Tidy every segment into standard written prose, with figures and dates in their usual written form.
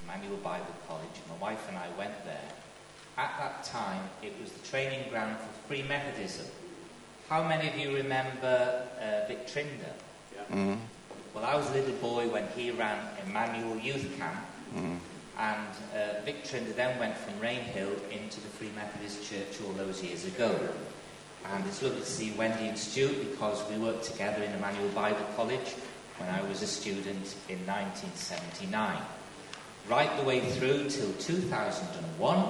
Emmanuel Bible College. My wife and I went there. At that time, it was the training ground for Free Methodism. How many of you remember Vic Trinder? Yeah. Mm-hmm. Well, I was a little boy when he ran Emmanuel Youth Camp, and Vic Trinder then went from Rainhill into the Free Methodist Church all those years ago. And it's lovely to see Wendy and Stuart, because we worked together in Emmanuel Bible College when I was a student in 1979. Right the way through till 2001,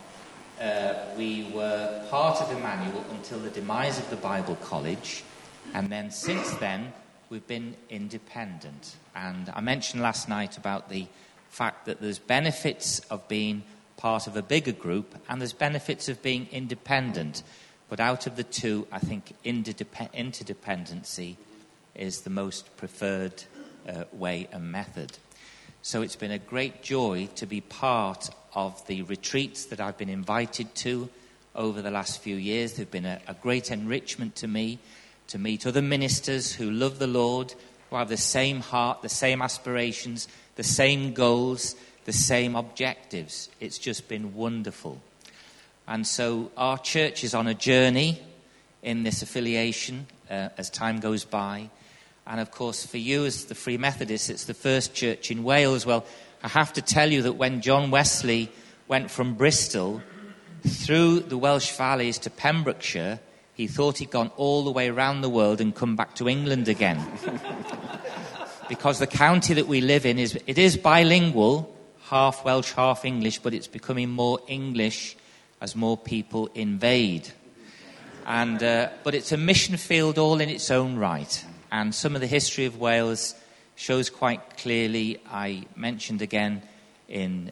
we were part of Emmanuel until the demise of the Bible College, and then since then we've been independent. And I mentioned last night about the fact that there's benefits of being part of a bigger group and there's benefits of being independent, but out of the two, I think interdependency is the most preferred way and method. So it's been a great joy to be part of the retreats that I've been invited to over the last few years. They've been a great enrichment to me, to meet other ministers who love the Lord, who have the same heart, the same aspirations, the same goals, the same objectives. It's just been wonderful. And so our church is on a journey in this affiliation as time goes by. And of course, for you as the Free Methodists, it's the first church in Wales. Well, I have to tell you that when John Wesley went from Bristol through the Welsh valleys to Pembrokeshire, he thought he'd gone all the way around the world and come back to England again. Because the county that we live in is bilingual, half Welsh, half English, but it's becoming more English as more people invade. And but it's a mission field all in its own right. And some of the history of Wales shows quite clearly. I mentioned again in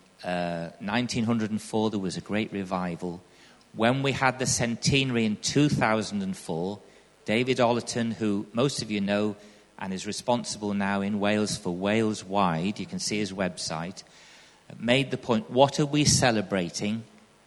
1904 there was a great revival. When we had the centenary in 2004, David Ollerton, who most of you know and is responsible now in Wales for Wales Wide, you can see his website, made the point, what are we celebrating?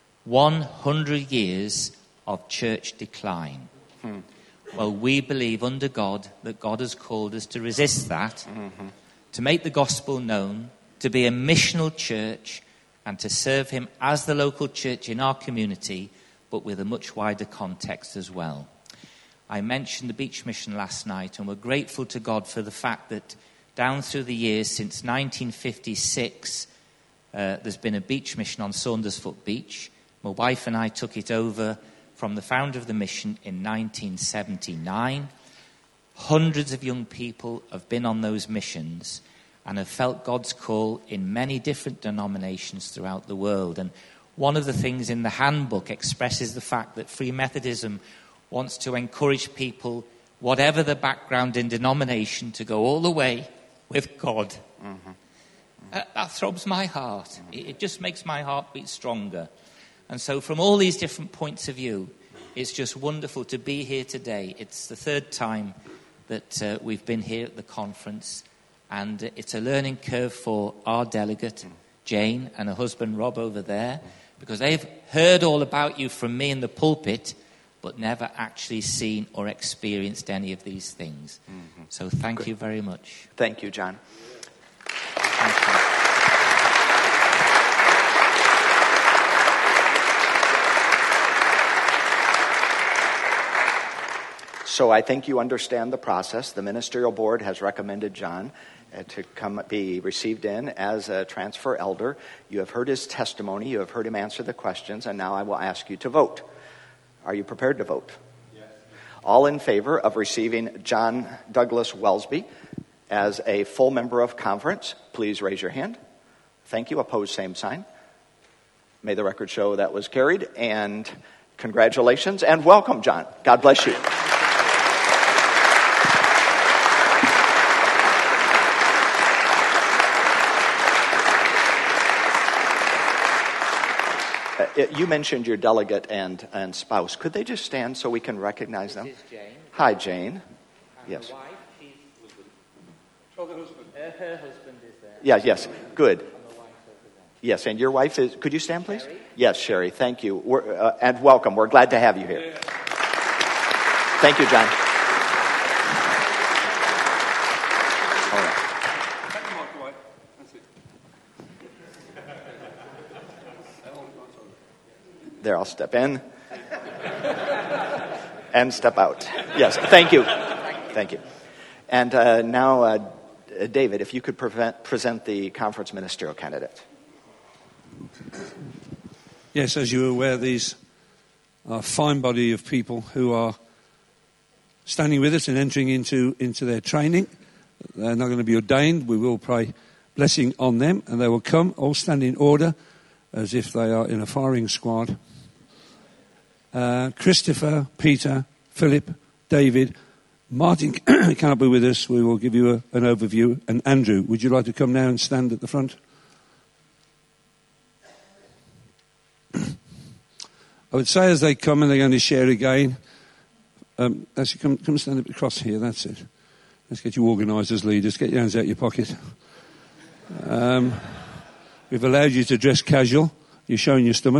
100 years of church decline. Well, we believe under God that God has called us to resist that, to make the gospel known, to be a missional church, and to serve him as the local church in our community, but with a much wider context as well. I mentioned the beach mission last night, and we're grateful to God for the fact that down through the years since 1956, there's been a beach mission on Saundersfoot Beach. My wife and I took it over from the founder of the mission in 1979. Hundreds of young people have been on those missions and have felt God's call in many different denominations throughout the world. And one of the things in the handbook expresses the fact that Free Methodism wants to encourage people, whatever the background in denomination, to go all the way with God. That throbs my heart. It just makes my heart beat stronger. And so from all these different points of view, it's just wonderful to be here today. It's the third time that we've been here at the conference, and it's a learning curve for our delegate, Jane, and her husband, Rob, over there, because they've heard all about you from me in the pulpit, but never actually seen or experienced any of these things. So thank you very much. Thank you, John. Thank you. So I think you understand the process. The ministerial board has recommended John to come be received in as a transfer elder. You have heard his testimony. You have heard him answer the questions. And now I will ask you to vote. Are you prepared to vote? Yes. All in favor of receiving John Douglas Welsby as a full member of conference, please raise your hand. Thank you. Opposed, same sign. May the record show that was carried. And congratulations and welcome, John. God bless you. You mentioned your delegate and spouse. Could they just stand so we can recognize them? This is Jane. Hi, Jane. And Yes. her wife, she's... Oh, the husband. her husband is there. Yes. Good. And the wife over there. Yes, and your wife is... Could you stand, please? Sherry? Yes, Sherry. Thank you. And welcome. We're glad to have you here. Thank you, John. All right. Take the mic away. That's it. There, I'll step in. And step out. Yes, thank you. Thank you. And now, David, if you could present the conference ministerial candidate. Yes, as you're aware, these are a fine body of people who are standing with us and entering into their training. They're not going to be ordained. We will pray blessing on them, and they will come, all stand in order, as if they are in a firing squad. Christopher, Peter, Philip, David, Martin cannot be with us. We will give you an overview. And Andrew, would you like to come now and stand at the front? I would say as they come and they're going to share again, actually come stand across here, that's it. Let's get you organised as leaders. Get your hands out of your pocket. We've allowed you to dress casual. You're showing your stomach.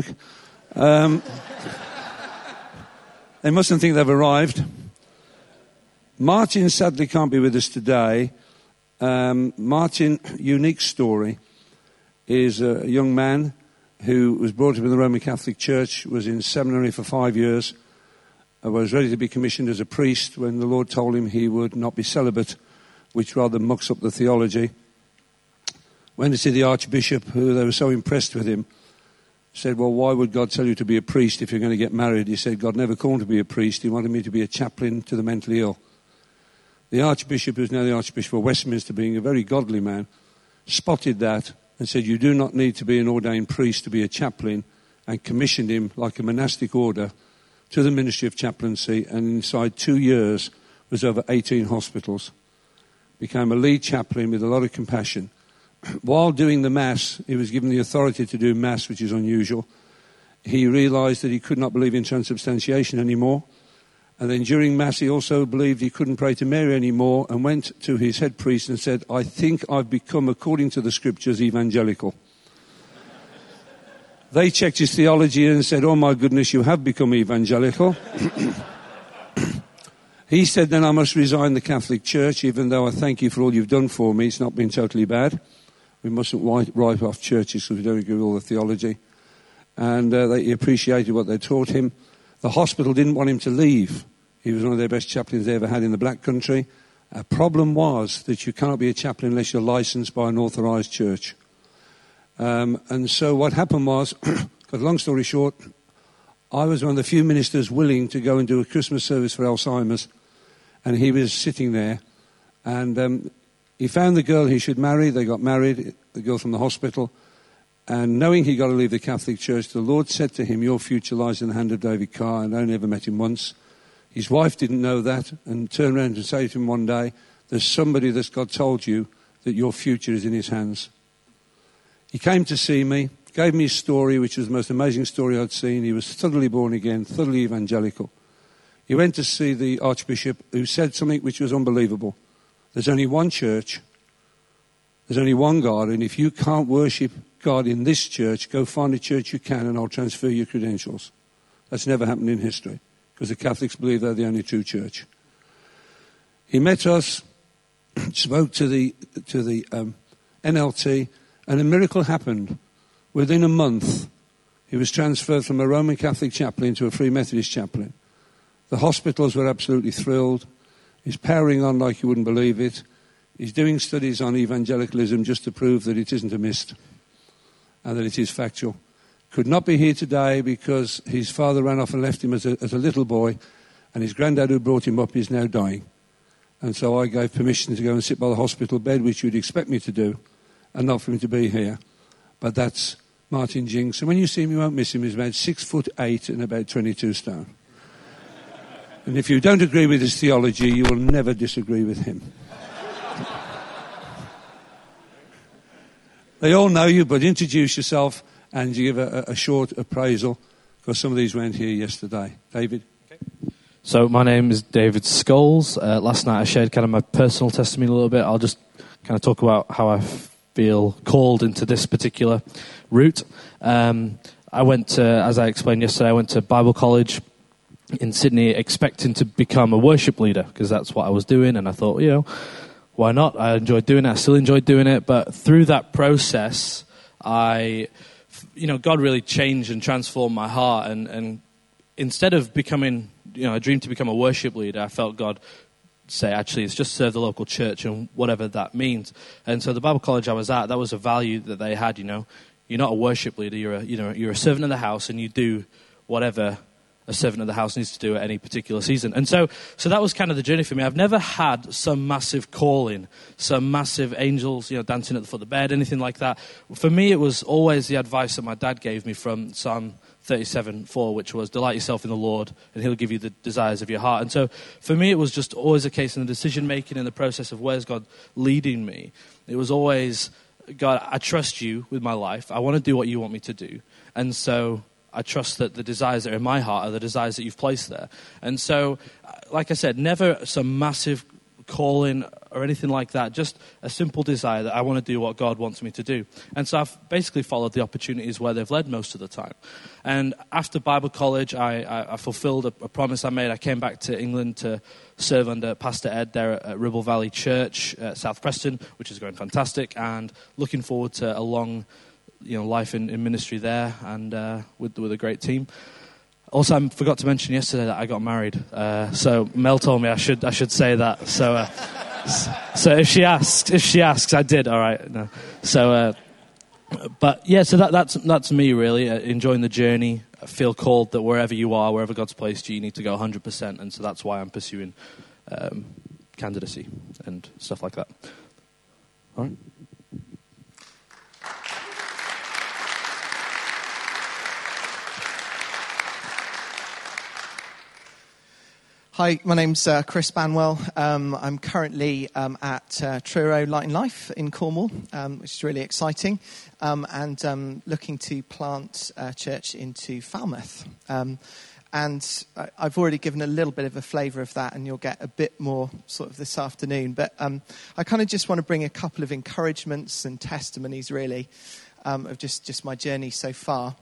They mustn't think they've arrived. Martin sadly can't be with us today. Martin, unique story, is a young man who was brought up in the Roman Catholic Church, was in seminary for 5 years, was ready to be commissioned as a priest when the Lord told him he would not be celibate, which rather mucks up the theology. Went to see the Archbishop, who they were so impressed with him, said, well, why would God tell you to be a priest if you're going to get married? He said, God never called me to be a priest. He wanted me to be a chaplain to the mentally ill. The Archbishop, who's now the Archbishop of Westminster, being a very godly man, spotted that and said, you do not need to be an ordained priest to be a chaplain, and commissioned him like a monastic order to the ministry of chaplaincy, and inside 2 years was over 18 hospitals. Became a lead chaplain with a lot of compassion. While doing the Mass, he was given the authority to do Mass, which is unusual. He realised that he could not believe in transubstantiation anymore. And then during Mass, he also believed he couldn't pray to Mary anymore, and went to his head priest and said, I think I've become, according to the Scriptures, evangelical. They checked his theology and said, oh my goodness, you have become evangelical. He said, then I must resign the Catholic Church, even though I thank you for all you've done for me. It's not been totally bad. We mustn't write off churches because we don't agree with all the theology. And he appreciated what they taught him. The hospital didn't want him to leave. He was one of their best chaplains they ever had in the Black Country. A problem was that you cannot be a chaplain unless you're licensed by an authorised church. And so what happened was, cut a long story short, I was one of the few ministers willing to go and do a Christmas service for Alzheimer's, and he was sitting there, and he found the girl he should marry. They got married, the girl from the hospital, and knowing he got to leave the Catholic Church, the Lord said to him, your future lies in the hand of David Carr, and I only ever met him once. His wife didn't know that, and turned around and said to him one day, there's somebody that's God told you that your future is in his hands. He came to see me, gave me his story, which was the most amazing story I'd seen. He was thoroughly born again, thoroughly evangelical. He went to see the Archbishop, who said something which was unbelievable. There's only one church, there's only one God, and if you can't worship God in this church, go find a church you can and I'll transfer your credentials. That's never happened in history, because the Catholics believe they're the only true church. He met us, spoke to the NLT, and a miracle happened. Within a month, he was transferred from a Roman Catholic chaplain to a Free Methodist chaplain. The hospitals were absolutely thrilled. He's powering on like you wouldn't believe it. He's doing studies on evangelicalism just to prove that it isn't a myth and that it is factual. Could not be here today because his father ran off and left him as a little boy, and his granddad who brought him up is now dying. And so I gave permission to go and sit by the hospital bed, which you'd expect me to do, and not for him to be here. But that's Martin Jinks. And when you see him, you won't miss him. He's about 6'8" and about 22 stone. And if you don't agree with his theology, you will never disagree with him. They all know you, but introduce yourself and you give a short appraisal, because some of these weren't here yesterday. David? Okay. So my name is David Scholes. Last night I shared kind of my personal testimony a little bit. I'll just kind of talk about how I feel called into this particular route. I went to, as I explained yesterday, I went to Bible college in Sydney expecting to become a worship leader, because that's what I was doing, and I thought, why not? I enjoyed doing it. I still enjoyed doing it, but through that process, I God really changed and transformed my heart. And instead of becoming, I dreamed to become a worship leader, I felt God say, actually, it's just serve the local church and whatever that means. And so the Bible college I was at, that was a value that they had, You're not a worship leader, you're a servant of the house, and you do whatever a servant of the house needs to do at any particular season. And so that was kind of the journey for me. I've never had some massive calling, some massive angels, dancing at the foot of the bed, anything like that. For me, it was always the advice that my dad gave me from Psalm 37:4, which was, delight yourself in the Lord, and he'll give you the desires of your heart. And so for me, it was just always a case in the decision-making, in the process of where's God leading me. It was always, God, I trust you with my life. I want to do what you want me to do. And so I trust that the desires that are in my heart are the desires that you've placed there. And so, like I said, never some massive calling or anything like that, just a simple desire that I want to do what God wants me to do. And so I've basically followed the opportunities where they've led most of the time. And after Bible college, I fulfilled a promise I made. I came back to England to serve under Pastor Ed there at Ribble Valley Church, South Preston, which is going fantastic, and looking forward to a long life in ministry there and with a great team. Also, I forgot to mention yesterday that I got married. So Mel told me I should say that. So if she asks, I did. All right. No. So, but yeah. So that's me really enjoying the journey. I feel called that wherever you are, wherever God's placed you, you need to go 100%. And so that's why I'm pursuing candidacy and stuff like that. All right. Hi, my name's Chris Banwell. I'm currently at Truro Light and Life in Cornwall, which is really exciting, and looking to plant a church into Falmouth. And I've already given a little bit of a flavour of that, and you'll get a bit more sort of this afternoon. But I kind of just want to bring a couple of encouragements and testimonies, really, of just my journey so far.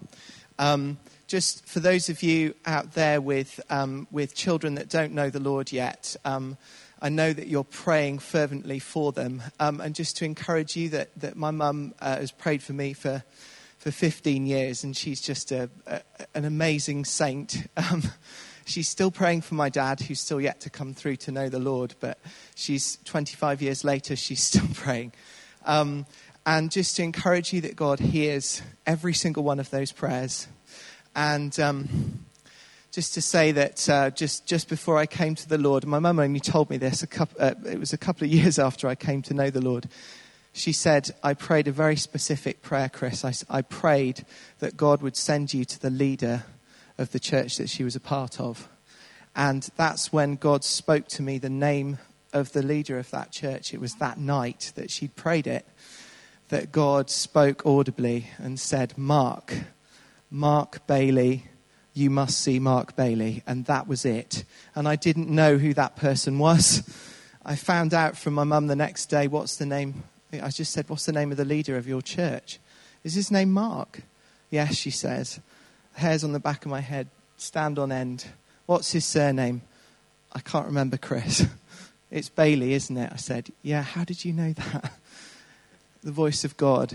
Just for those of you out there with children that don't know the Lord yet, I know that you're praying fervently for them. And just to encourage you that my mum has prayed for me for 15 years, and she's just an amazing saint. She's still praying for my dad, who's still yet to come through to know the Lord, but she's 25 years later, she's still praying. And just to encourage you that God hears every single one of those prayers. And just to say that just before I came to the Lord, my mum only told me this, it was a couple of years after I came to know the Lord. She said, I prayed a very specific prayer, Chris. I prayed that God would send you to the leader of the church that she was a part of. And that's when God spoke to me the name of the leader of that church. It was that night that she'd prayed it, that God spoke audibly and said, Mark Bailey, you must see Mark Bailey. And that was it. And I didn't know who that person was. I found out from my mum the next day, what's the name? I just said, what's the name of the leader of your church? Is his name Mark? Yes, she says. Hairs on the back of my head stand on end. What's his surname? I can't remember, Chris. It's Bailey, isn't it? I said, yeah, how did you know that? The voice of God.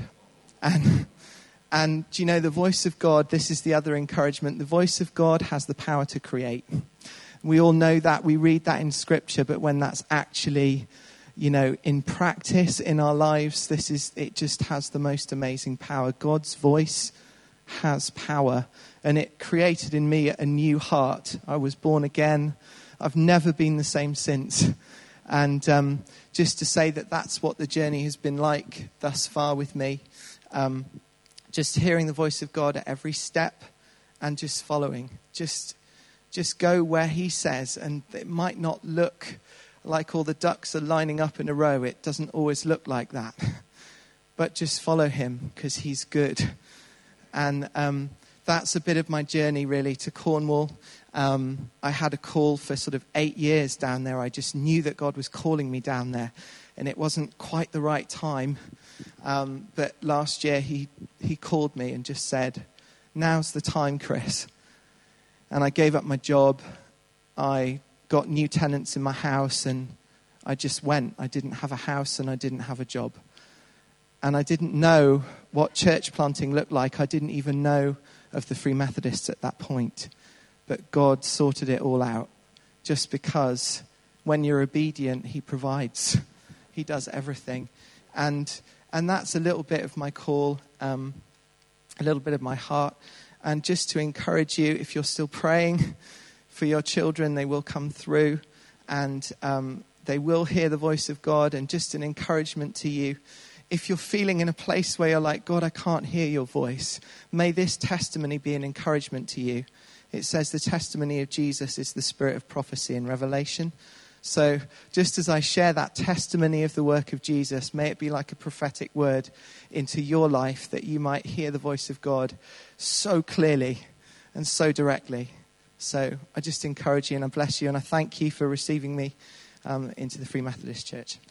And do you know, the voice of God, this is the other encouragement, the voice of God has the power to create. We all know that, we read that in Scripture, but when that's actually, in practice in our lives, it just has the most amazing power. God's voice has power, and it created in me a new heart. I was born again. I've never been the same since. And just to say that that's what the journey has been like thus far with me. Just hearing the voice of God at every step and just following. Just go where he says. And it might not look like all the ducks are lining up in a row. It doesn't always look like that. But just follow him because he's good. And that's a bit of my journey really to Cornwall. I had a call for sort of 8 years down there. I just knew that God was calling me down there. And it wasn't quite the right time. But last year he called me and just said, now's the time, Chris. And I gave up my job. I got new tenants in my house and I just went. I didn't have a house and I didn't have a job. And I didn't know what church planting looked like. I didn't even know of the Free Methodists at that point. But God sorted it all out, just because when you're obedient, he provides. He does everything. And that's a little bit of my call, a little bit of my heart. And just to encourage you, if you're still praying for your children, they will come through and they will hear the voice of God. And just an encouragement to you, if you're feeling in a place where you're like, God, I can't hear your voice, may this testimony be an encouragement to you. It says the testimony of Jesus is the spirit of prophecy and revelation. So just as I share that testimony of the work of Jesus, may it be like a prophetic word into your life, that you might hear the voice of God so clearly and so directly. So I just encourage you and I bless you, and I thank you for receiving me into the Free Methodist Church.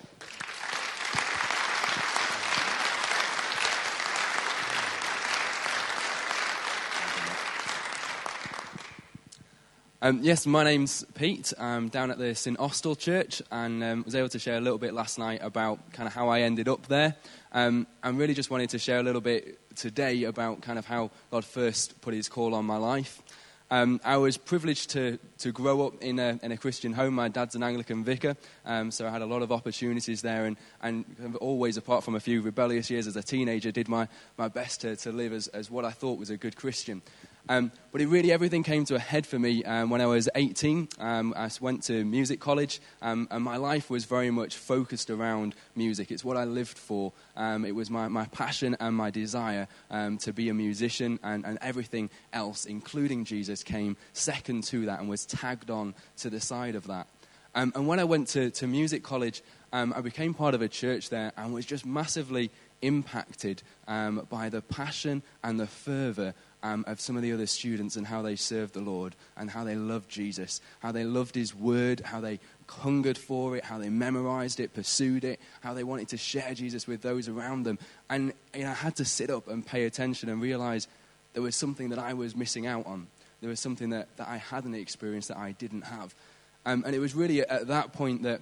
Yes, my name's Pete. I'm down at the St Austell Church, and was able to share a little bit last night about kind of how I ended up there. And really just wanted to share a little bit today about kind of how God first put his call on my life. I was privileged to grow up in a Christian home. My dad's an Anglican vicar, so I had a lot of opportunities there, and always, apart from a few rebellious years as a teenager, did my best to live as what I thought was a good Christian. But everything came to a head for me when I was 18. I went to music college, and my life was very much focused around music. It's what I lived for. It was my passion and my desire to be a musician, and everything else, including Jesus, came second to that and was tagged on to the side of that. And when I went to music college, I became part of a church there and was just massively impacted by the passion and the fervour of some of the other students, and how they served the Lord, and how they loved Jesus, how they loved his word, how they hungered for it, how they memorized it, pursued it, how they wanted to share Jesus with those around them. And I had to sit up and pay attention and realize there was something that I was missing out on. There was something that I hadn't experienced that I didn't have. And it was really at that point that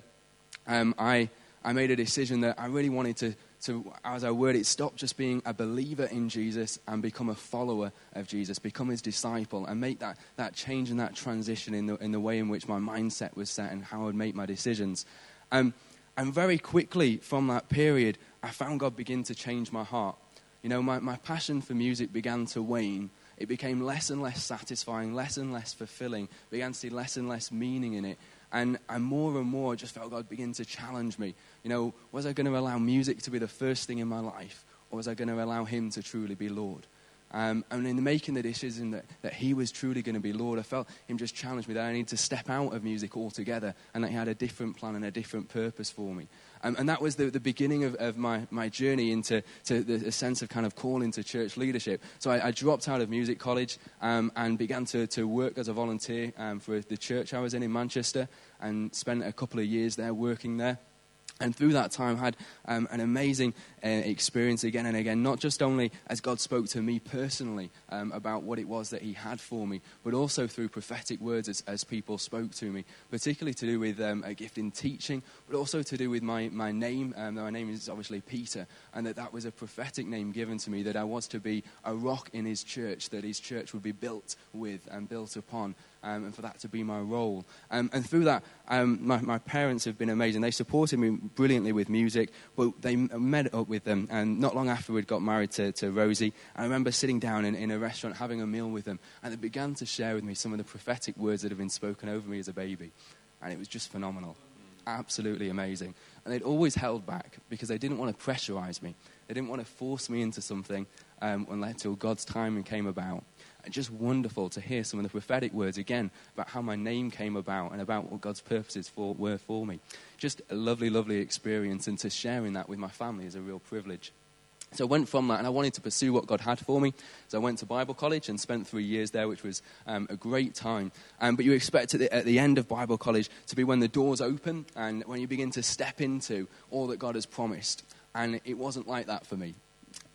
I made a decision that I really wanted to, as I word it, stop just being a believer in Jesus and become a follower of Jesus, become his disciple, and make that change and that transition in the way in which my mindset was set and how I would make my decisions. And very quickly from that period, I found God begin to change my heart. You know, my passion for music began to wane. It became less and less satisfying, less and less fulfilling, began to see less and less meaning in it. And more, I just felt God begin to challenge me. You know, was I going to allow music to be the first thing in my life? Or was I going to allow him to truly be Lord? And in making the decision that he was truly going to be Lord, I felt him just challenge me that I need to step out of music altogether, and that he had a different plan and a different purpose for me. And that was the beginning of my journey into the sense of kind of call into church leadership. So I dropped out of music college and began to work as a volunteer for the church I was in Manchester, and spent a couple of years there working there. And through that time, had an amazing experience again and again, not just only as God spoke to me personally about what it was that he had for me, but also through prophetic words as people spoke to me, particularly to do with a gift in teaching, but also to do with my name. My name is obviously Peter, and that was a prophetic name given to me, that I was to be a rock in his church, that his church would be built with and built upon. And for that to be my role. And through that, my parents have been amazing. They supported me brilliantly with music, but they met up with them. And not long after we'd got married to Rosie, I remember sitting down in a restaurant having a meal with them, and they began to share with me some of the prophetic words that had been spoken over me as a baby. And it was just phenomenal. Absolutely amazing. And they'd always held back because they didn't want to pressurize me. They didn't want to force me into something until God's timing came about. And just wonderful to hear some of the prophetic words again about how my name came about and about what God's purposes were for me. Just a lovely, lovely experience, and to sharing that with my family is a real privilege. So I went from that, and I wanted to pursue what God had for me. So I went to Bible college and spent 3 years there, which was a great time. But you expect at the end of Bible college to be when the doors open and when you begin to step into all that God has promised. And it wasn't like that for me.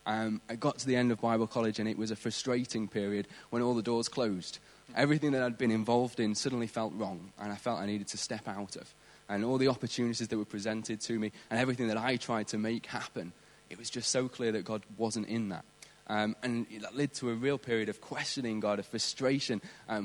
I got to the end of Bible college, and it was a frustrating period when all the doors closed. Everything that I'd been involved in suddenly felt wrong, and I felt I needed to step out of. And all the opportunities that were presented to me and everything that I tried to make happen, it was just so clear that God wasn't in that. And that led to a real period of questioning God, of frustration.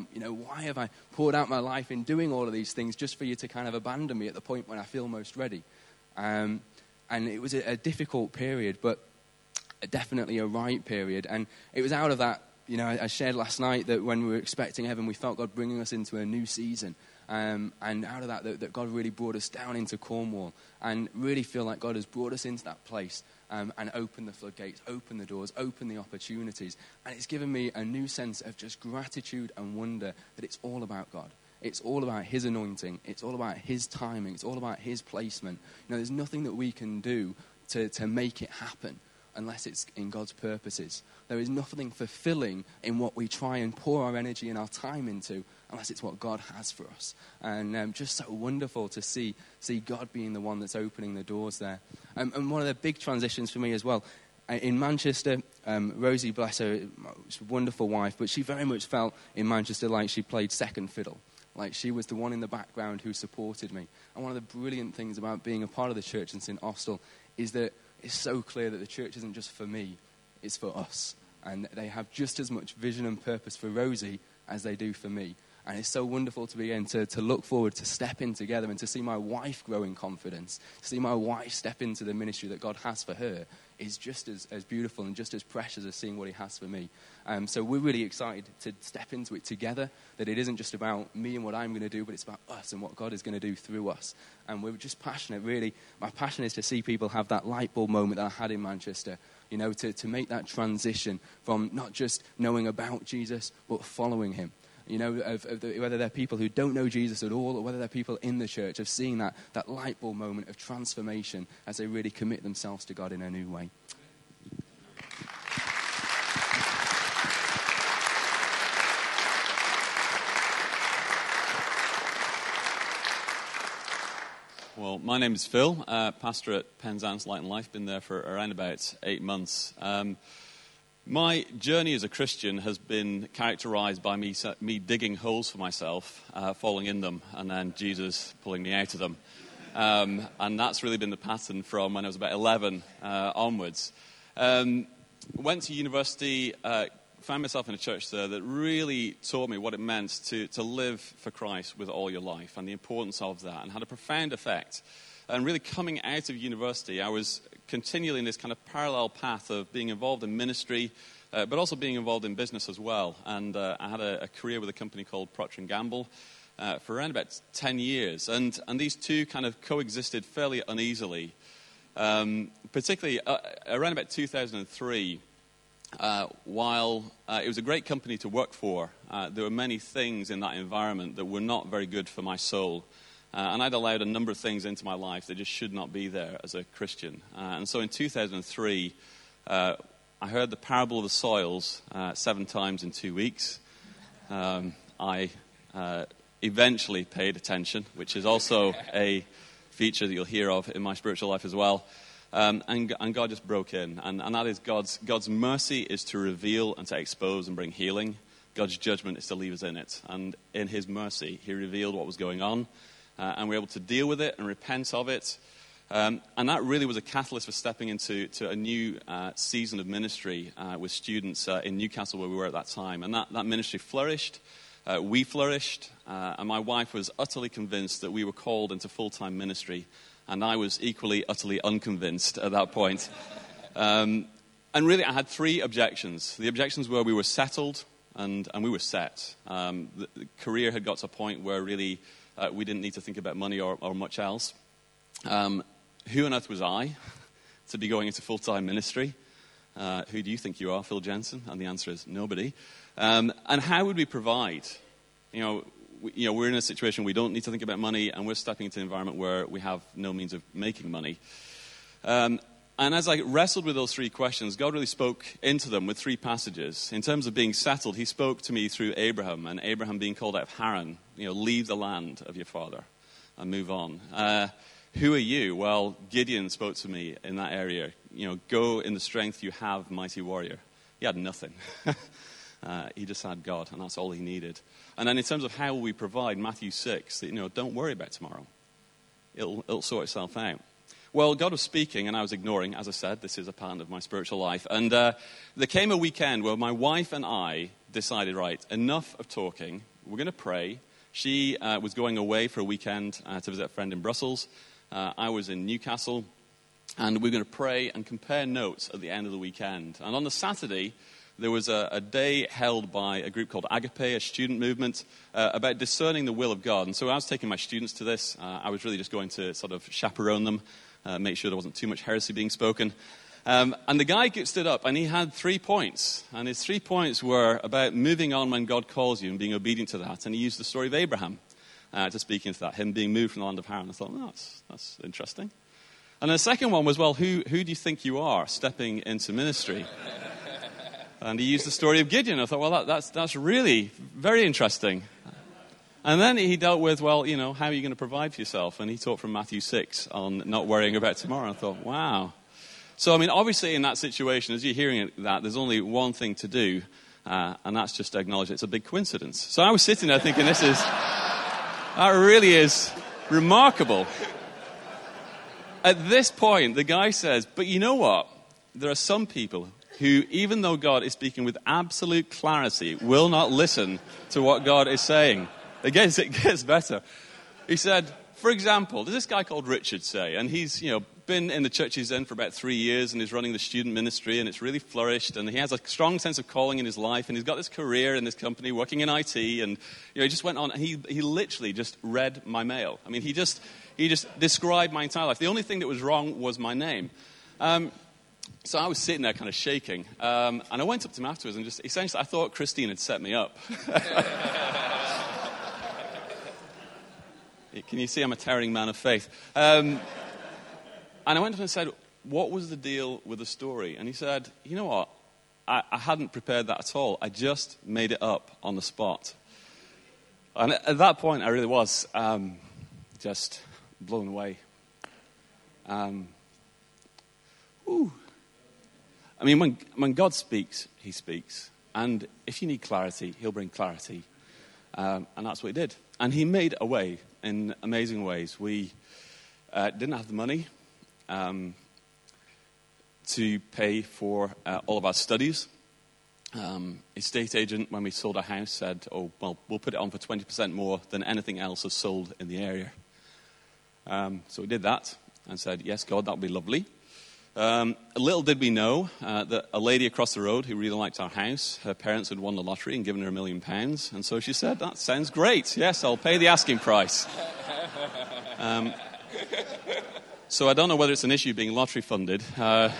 Why have I poured out my life in doing all of these things just for you to kind of abandon me at the point when I feel most ready? And it was a difficult period, but definitely a right period. And it was out of that, I shared last night that when we were expecting heaven, we felt God bringing us into a new season. And out of that God really brought us down into Cornwall, and really feel like God has brought us into that place and opened the floodgates, opened the doors, opened the opportunities. And it's given me a new sense of just gratitude and wonder that it's all about God. It's all about his anointing. It's all about his timing. It's all about his placement. There's nothing that we can do to make it happen unless it's in God's purposes. There is nothing fulfilling in what we try and pour our energy and our time into unless it's what God has for us. And just so wonderful to see God being the one that's opening the doors there. And one of the big transitions for me as well, in Manchester, Rosie, bless her, she's a wonderful wife, but she very much felt in Manchester like she played second fiddle. Like she was the one in the background who supported me. And one of the brilliant things about being a part of the church in St. Austell is that it's so clear that the church isn't just for me, it's for us. And they have just as much vision and purpose for Rosie as they do for me. And it's so wonderful to begin to look forward to step in together and to see my wife grow in confidence, to see my wife step into the ministry that God has for her is just as beautiful and just as precious as seeing what he has for me. So we're really excited to step into it together, that it isn't just about me and what I'm going to do, but it's about us and what God is going to do through us. And we're just passionate, really. My passion is to see people have that light bulb moment that I had in Manchester, to make that transition from not just knowing about Jesus, but following him. Whether they're people who don't know Jesus at all or whether they're people in the church, of seeing that light bulb moment of transformation as they really commit themselves to God in a new way. Well, my name is Phil, pastor at Penzance Light and Life, been there for around about 8 months. My journey as a Christian has been characterized by me digging holes for myself, falling in them, and then Jesus pulling me out of them. And that's really been the pattern from when I was about 11 onwards. Went to university, found myself in a church there that really taught me what it meant to live for Christ with all your life and the importance of that, and had a profound effect. And really coming out of university, I was continually in this kind of parallel path of being involved in ministry, but also being involved in business as well. And I had a career with a company called Procter & Gamble for around about 10 years. And these two kind of coexisted fairly uneasily. Particularly around about 2003, while it was a great company to work for, there were many things in that environment that were not very good for my soul. And I'd allowed a number of things into my life that just should not be there as a Christian. And so in 2003, I heard the parable of the soils 7 times in 2 weeks. I eventually paid attention, which is also a feature that you'll hear of in my spiritual life as well. And God just broke in. And that is God's mercy is to reveal and to expose and bring healing. God's judgment is to leave us in it. And in his mercy, he revealed what was going on. And we were able to deal with it and repent of it. And that really was a catalyst for stepping into a new season of ministry with students in Newcastle, where we were at that time. And that ministry flourished. We flourished. And my wife was utterly convinced that we were called into full-time ministry. And I was equally, utterly unconvinced at that point. And really, I had 3 objections. The objections were we were settled and we were set. The career had got to a point where really we didn't need to think about money or much else. Who on earth was I to be going into full-time ministry? Who do you think you are, Phil Jensen? And the answer is nobody. And how would we provide? We're in a situation we don't need to think about money, and we're stepping into an environment where we have no means of making money. And as I wrestled with those 3 questions, God really spoke into them with 3 passages. In terms of being settled, he spoke to me through Abraham, and Abraham being called out of Haran. Leave the land of your father and move on. Who are you? Well, Gideon spoke to me in that area. Go in the strength you have, mighty warrior. He had nothing. He just had God, and that's all he needed. And then in terms of how we provide, Matthew 6, don't worry about tomorrow. It'll sort itself out. Well, God was speaking, and I was ignoring. As I said, this is a part of my spiritual life. And there came a weekend where my wife and I decided, right, enough of talking. We're going to pray. She was going away for a weekend to visit a friend in Brussels. I was in Newcastle. And we're going to pray and compare notes at the end of the weekend. And on the Saturday, there was a day held by a group called Agape, a student movement, about discerning the will of God. And so I was taking my students to this. I was really just going to sort of chaperone them, make sure there wasn't too much heresy being spoken. And the guy stood up, and he had 3 points. And his 3 points were about moving on when God calls you and being obedient to that. And he used the story of Abraham to speak into that, him being moved from the land of Haran. I thought, well, that's interesting. And the second one was, well, who do you think you are stepping into ministry? And he used the story of Gideon. I thought, well, that's really very interesting. And then he dealt with, well, you know, how are you going to provide for yourself? And he taught from Matthew 6 on not worrying about tomorrow. I thought, wow. So, I mean, obviously in that situation, as you're hearing that, there's only one thing to do, and that's just to acknowledge it's a big coincidence. So I was sitting there thinking, that really is remarkable. At this point, the guy says, but you know what? There are some people who, even though God is speaking with absolute clarity, will not listen to what God is saying. It gets better. He said, for example, there's this guy called Richard, say, and he's, been in the church he's in for about 3 years, and he's running the student ministry, and it's really flourished, and he has a strong sense of calling in his life, and he's got this career in this company working in IT, and he just went on, and he literally just read my mail. I mean, he just described my entire life. The only thing that was wrong was my name. So I was sitting there kind of shaking, and I went up to him afterwards and just essentially I thought Christine had set me up. Can you see I'm a towering man of faith? And I went up and said, what was the deal with the story? And he said, you know what? I hadn't prepared that at all. I just made it up on the spot. And at that point, I really was just blown away. I mean, when God speaks, he speaks. And if you need clarity, he'll bring clarity. And that's what he did. And he made a way in amazing ways. We didn't have the money to pay for all of our studies. Estate agent, when we sold our house, said, oh, well, we'll put it on for 20% more than anything else is sold in the area. So we did that and said, yes, God, that would be lovely. Little did we know that a lady across the road who really liked our house, her parents had won the lottery and given her £1 million. And so she said, that sounds great. Yes, I'll pay the asking price. So I don't know whether it's an issue being lottery funded. But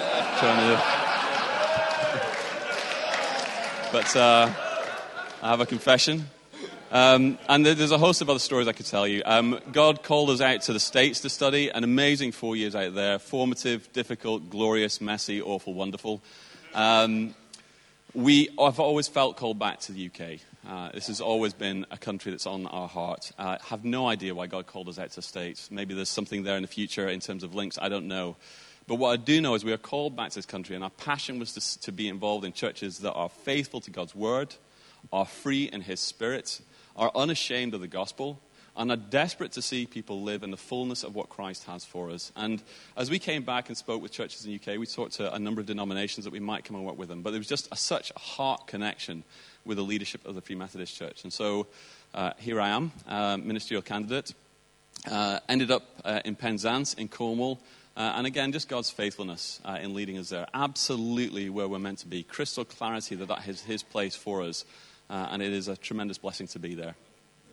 I have a confession. And there's a host of other stories I could tell you. God called us out to the States to study. An amazing 4 years out there. Formative, difficult, glorious, messy, awful, wonderful. I've always felt called back to the UK. This has always been a country that's on our heart. I have no idea why God called us out to the States. Maybe there's something there in the future in terms of links. I don't know. But what I do know is we are called back to this country, and our passion was to be involved in churches that are faithful to God's word, are free in his spirit, are unashamed of the gospel, and are desperate to see people live in the fullness of what Christ has for us. And as we came back and spoke with churches in the UK, we talked to a number of denominations that we might come and work with them. But there was just such a heart connection with the leadership of the Free Methodist Church. And so here I am, ministerial candidate. Ended up in Penzance in Cornwall. And again, just God's faithfulness in leading us there. Absolutely where we're meant to be. Crystal clarity that is his place for us. And it is a tremendous blessing to be there.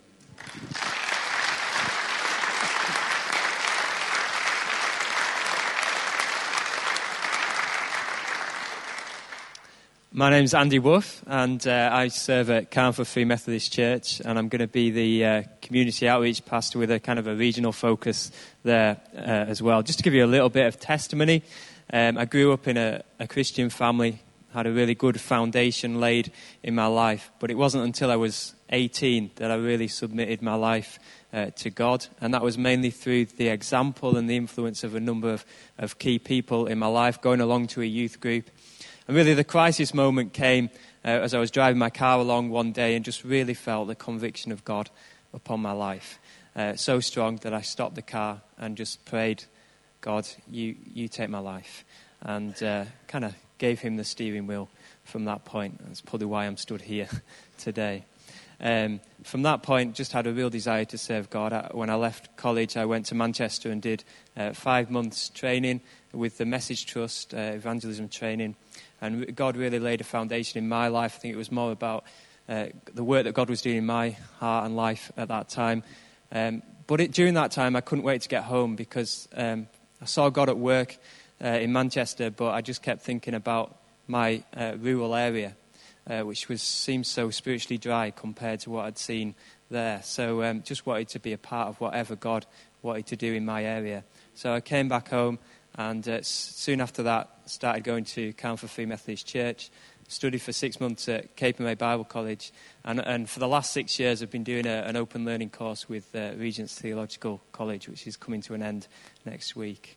My name's Andy Wolf, and I serve at Carnforth Free Methodist Church, and I'm going to be the community outreach pastor with a kind of a regional focus there as well. Just to give you a little bit of testimony, I grew up in a Christian family, had a really good foundation laid in my life, but it wasn't until I was 18 that I really submitted my life to God, and that was mainly through the example and the influence of a number of key people in my life, going along to a youth group. And really the crisis moment came as I was driving my car along one day and just really felt the conviction of God upon my life. So strong that I stopped the car and just prayed God, you take my life. And kind of gave him the steering wheel from that point. That's probably why I'm stood here today. From that point, just had a real desire to serve God. When I left college, I went to Manchester and did 5 months training with the Message Trust, evangelism training. And God really laid a foundation in my life. I think it was more about the work that God was doing in my heart and life at that time. But during that time, I couldn't wait to get home because I saw God at work in Manchester, but I just kept thinking about my rural area, which seemed so spiritually dry compared to what I'd seen there. So just wanted to be a part of whatever God wanted to do in my area. So I came back home, and soon after that, started going to Carnforth Free Methodist Church, studied for 6 months at Cape May Bible College, and for the last 6 years I've been doing an open learning course with Regent's Theological College, which is coming to an end next week.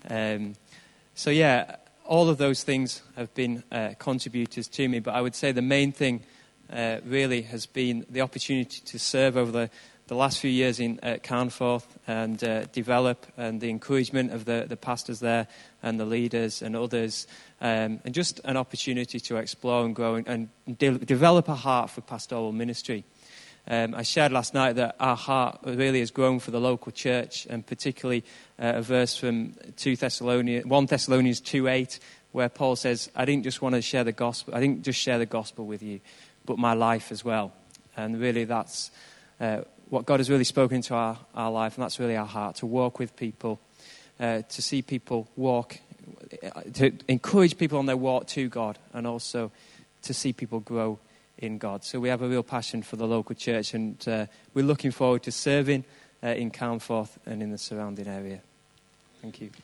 So yeah, all of those things have been contributors to me, but I would say the main thing really has been the opportunity to serve over the last few years in Carnforth and develop, and the encouragement of the pastors there and the leaders and others, and just an opportunity to explore and grow and develop a heart for pastoral ministry. I shared last night that our heart really has grown for the local church, and particularly a verse from 1 Thessalonians 2:8, where Paul says, I didn't just want to share the gospel, I didn't just share the gospel with you, but my life as well. And really that's what God has really spoken into our life, and that's really our heart, to walk with people, to see people walk, to encourage people on their walk to God, and also to see people grow in God. So we have a real passion for the local church, and we're looking forward to serving in Carnforth and in the surrounding area. Thank you.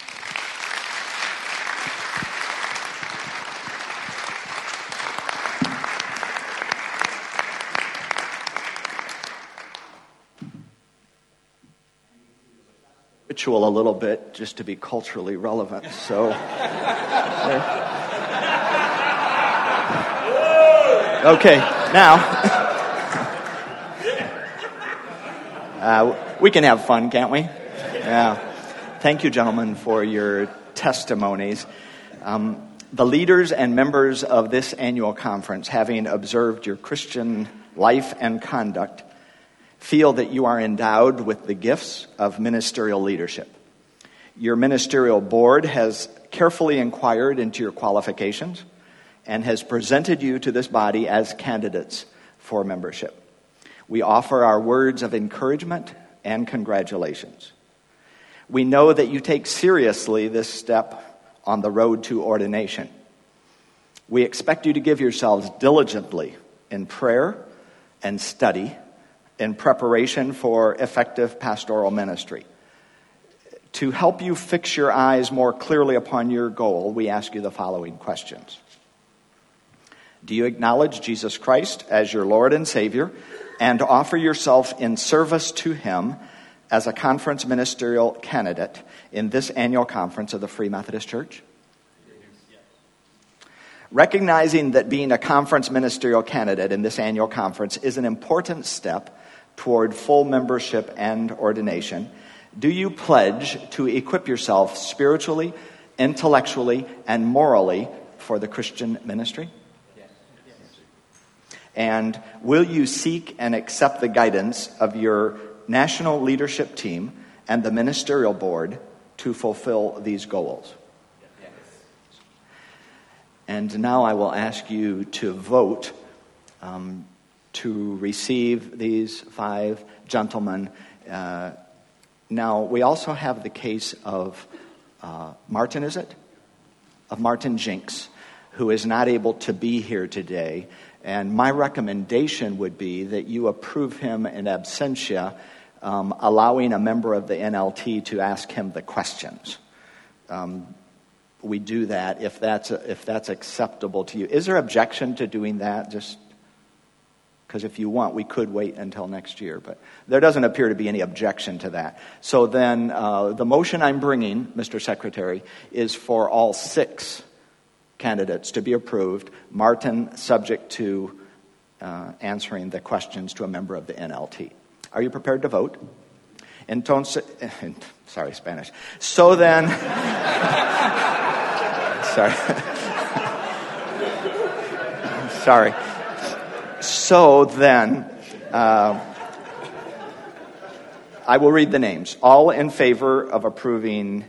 Ritual a little bit just to be culturally relevant. So okay, now we can have fun, can't we? Yeah. Thank you, gentlemen, for your testimonies. The leaders and members of this annual conference, having observed your Christian life and conduct, feel that you are endowed with the gifts of ministerial leadership. Your ministerial board has carefully inquired into your qualifications and has presented you to this body as candidates for membership. We offer our words of encouragement and congratulations. We know that you take seriously this step on the road to ordination. We expect you to give yourselves diligently in prayer and study in preparation for effective pastoral ministry. To help you fix your eyes more clearly upon your goal, we ask you the following questions. Do you acknowledge Jesus Christ as your Lord and Savior and offer yourself in service to Him as a conference ministerial candidate in this annual conference of the Free Methodist Church? Recognizing that being a conference ministerial candidate in this annual conference is an important step toward full membership and ordination, do you pledge to equip yourself spiritually, intellectually, and morally for the Christian ministry? Yes. And will you seek and accept the guidance of your national leadership team and the ministerial board to fulfill these goals? Yes. And now I will ask you to vote to receive these 5 gentlemen. Now, we also have the case of Martin, is it? Of Martin Jinks, who is not able to be here today. And my recommendation would be that you approve him in absentia, allowing a member of the NLT to ask him the questions. We do that if that's acceptable to you. Is there objection to doing that? Just because if you want, we could wait until next year. But there doesn't appear to be any objection to that. So then the motion I'm bringing, Mr. Secretary, is for all 6 candidates to be approved. Martin, subject to answering the questions to a member of the NLT. Are you prepared to vote? Entonces, sorry, Spanish. So then, sorry. Sorry. So then, I will read the names. All in favor of approving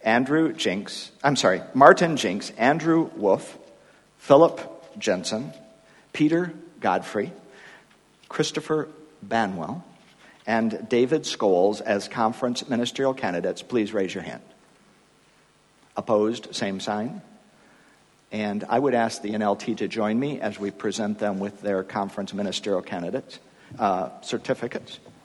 Martin Jinks, Andrew Wolf, Philip Jensen, Peter Godfrey, Christopher Banwell, and David Scholes as conference ministerial candidates, please raise your hand. Opposed, same sign. And I would ask the NLT to join me as we present them with their conference ministerial candidates certificates.